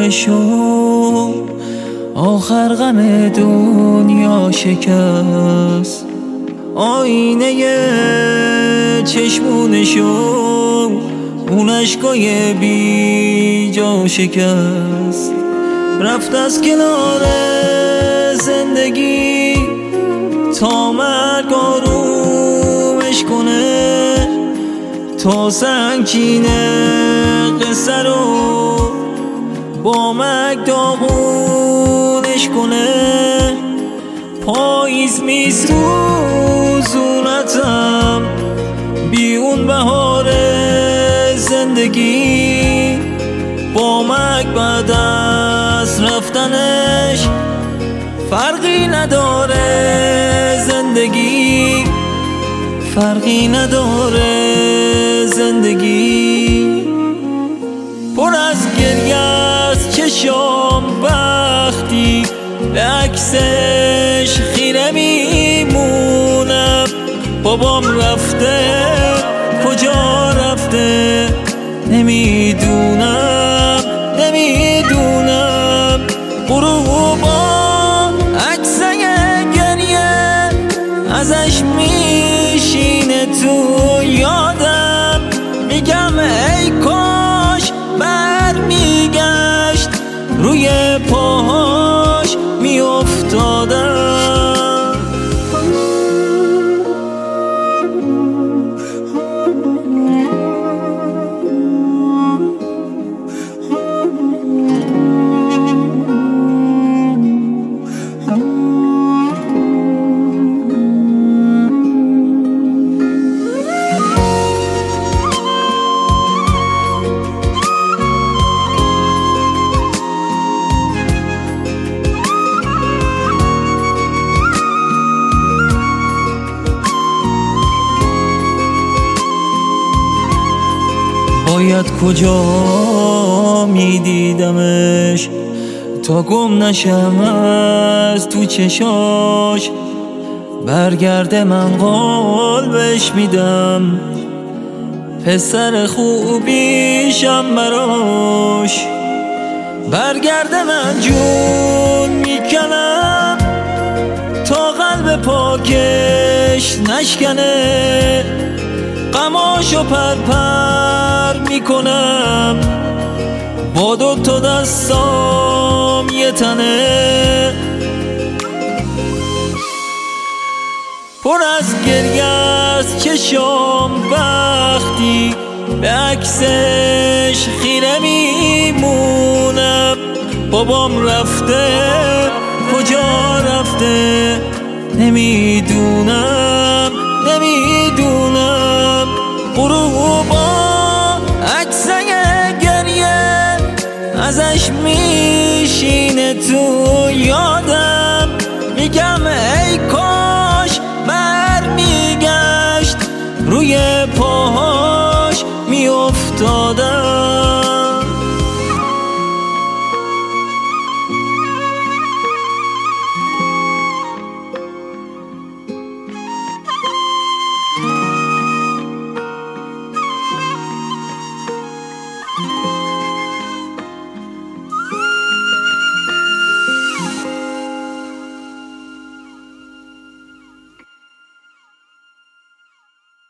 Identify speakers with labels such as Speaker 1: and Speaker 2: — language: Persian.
Speaker 1: شو آخر غم دنیا شکست. آینه چشمونشو اون عشقای بی جا شکست. رفت از کنار زندگی تا مرگ آرومش کنه، تا سنگینه قصه رو با مرگ داغونش کنه. پاییز میسوزونتم بی اون بهار زندگی، با مرگ بعد از رفتنش فرقی نداره زندگی، فرقی نداره زندگی. پر از گریه از چشام وقتی به عکسش خیره میمونم. بابام رفته کجا رفته نمیدونم، نمیدونم. غروبا عکسه گریه ازش میشینه تو یادم، میگم ای کاش برمیگشت روی پاهاش میافتادم. باید کجا میدیدمش تا گم نشم از تو چشاش. برگرده من قلبش میدم، پسر خوبیشم براش. برگرده من جون میکنم تا قلب پاکش نشکنه، غماشو پرپر میکنم با دوتا دستام یه تنه. پر از گریه از چشام وقتی به عکسش خیره میمونم. بابام رفته کجا رفته نمیدونم، نمیدونم.